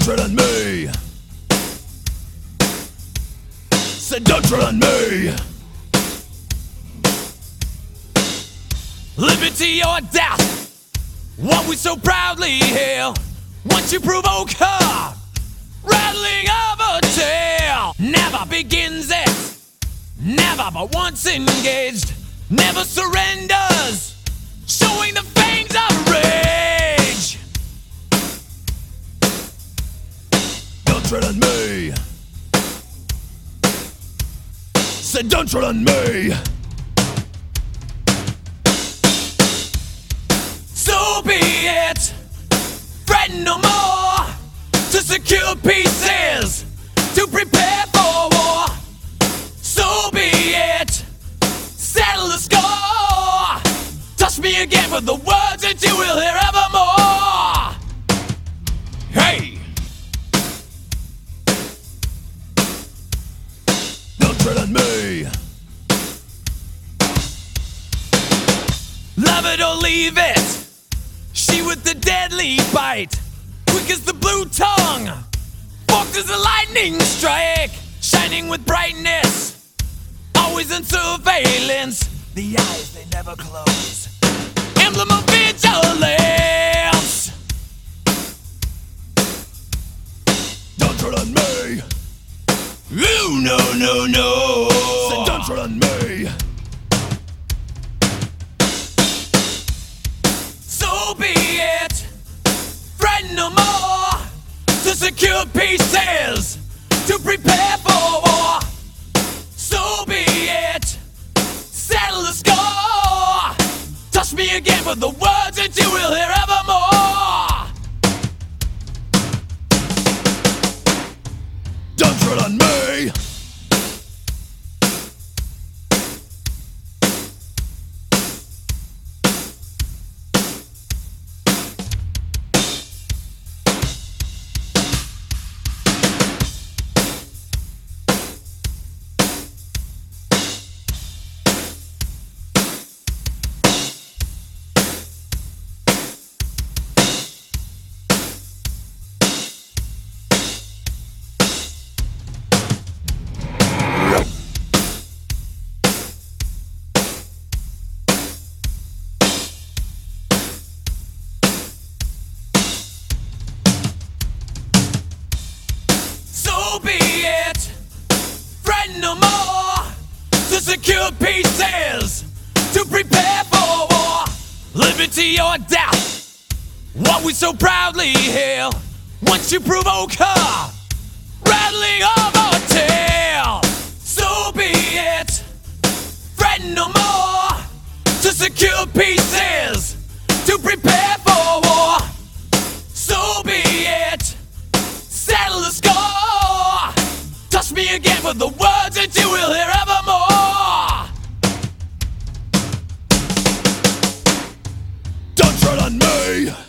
tread on me. Said don't tread on me. Liberty or death, what we so proudly hail. Once you provoke her, rattling of a tale. Never begins it, never but once engaged. Never surrenders, showing the fangs of rage. Don't tread on me. Said don't tread on me. So be it, threaten no more. To secure pieces, to prepare for war. So be it, settle the score. Touch me again with the words that you will hear evermore. Hey! Don't tread on me. Love it or leave it. She with the deadly bite, quick as the blue tongue, forked as a lightning strike, shining with brightness, always in surveillance. The eyes, they never close, emblem of vigilance. Don't tread on me. Ooh, no, no, no. Said don't tread on me. So be it, threaten no more. To secure pieces, to prepare for war. So be it, settle the score. Touch me again with the words that you will hear evermore. Don't tread on me. So be it, threaten no more. To secure pieces, to prepare for war. Liberty or death, what we so proudly hail. Once you provoke her, rattling of our tale. So be it, threaten no more. To secure pieces, to prepare for war. So be it, settle the score. Touch me again with the words that you will hear evermore. Don't tread on me.